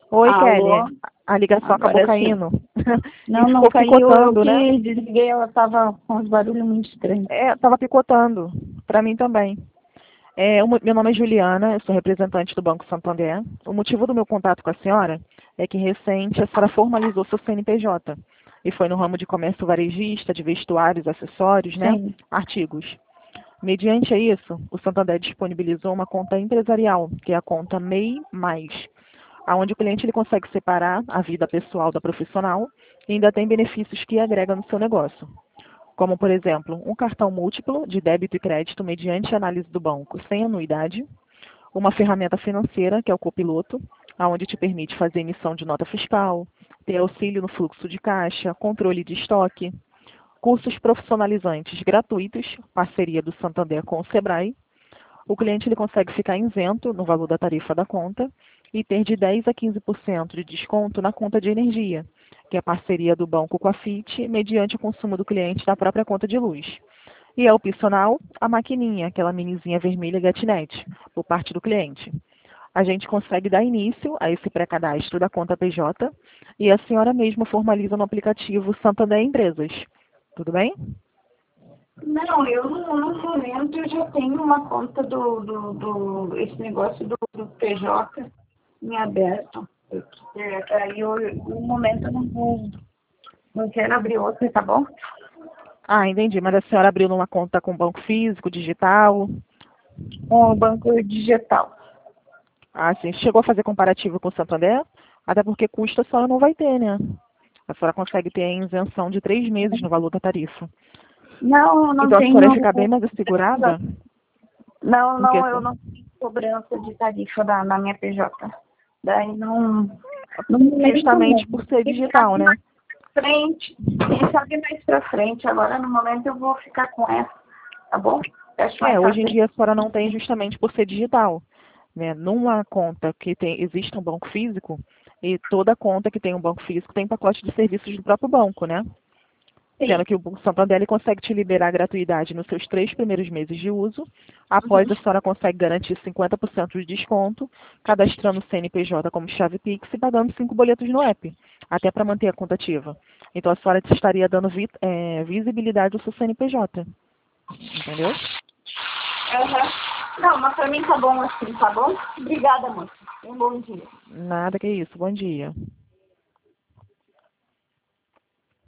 Oi, Kelly. Alô? A ligação acabou Agora sim. caindo. E Não, não ficou caiu. Eu picotando, né? que desliguei, ela tava com uns barulhos muito estranhos. É, tava picotando. Pra mim também. Meu nome é Juliana, eu sou representante do Banco Santander. O motivo do meu contato com a senhora é que recente a senhora formalizou seu CNPJ. E foi no ramo de comércio varejista, de vestuários, acessórios, né? Sim. Artigos. Mediante a isso, o Santander disponibilizou uma conta empresarial, que é a conta MEI+, onde o cliente ele consegue separar a vida pessoal da profissional e ainda tem benefícios que agrega no seu negócio, como, por exemplo, um cartão múltiplo de débito e crédito mediante análise do banco sem anuidade, uma ferramenta financeira, que é o Copiloto, onde te permite fazer emissão de nota fiscal, ter auxílio no fluxo de caixa, controle de estoque, cursos profissionalizantes gratuitos, parceria do Santander com o Sebrae. O cliente ele consegue ficar isento no valor da tarifa da conta e ter de 10 a 15% de desconto na conta de energia, que é a parceria do banco com a FIT, mediante o consumo do cliente da própria conta de luz. E é opcional a maquininha, aquela minizinha vermelha GetNet, por parte do cliente. A gente consegue dar início a esse pré-cadastro da conta PJ e a senhora mesma formaliza no aplicativo Santander Empresas. Tudo bem? Não, eu no momento eu já tenho uma conta esse negócio do PJ em aberto. Aí eu, no momento eu não quero abrir outra, tá bom? Ah, entendi. Mas a senhora abriu numa conta com banco físico, digital? Um banco digital. Ah, sim. Chegou a fazer comparativo com o Santander? Até porque custo a senhora não vai ter, né? A senhora consegue ter a isenção de 3 meses no valor da tarifa. Não, eu não Então a senhora ia tenho. ficar bem mais assegurada? Não, Porque não, eu não tenho cobrança de tarifa na minha PJ. Daí não. No momento não. justamente por ser Quem digital, sabe né? mais pra frente. Quem sabe mais pra frente. Agora no momento eu vou ficar com essa, tá bom? Eu acho mais Hoje em fácil. dia a senhora não tem justamente por ser digital, né? Numa conta que existe um banco físico, e toda conta que tem um banco físico tem pacote de serviços do próprio banco, né? Sim. Sendo que o Banco Santander ele consegue te liberar a gratuidade nos seus 3 primeiros meses de uso. Uhum. Após, a senhora consegue garantir 50% de desconto, cadastrando o CNPJ como chave Pix e pagando 5 boletos no app, até para manter a conta ativa. Então, a senhora estaria dando visibilidade ao seu CNPJ. Entendeu? Aham. Não, mas pra mim tá bom assim, tá bom? Obrigada, moça. Um bom dia. Nada que isso. Bom dia.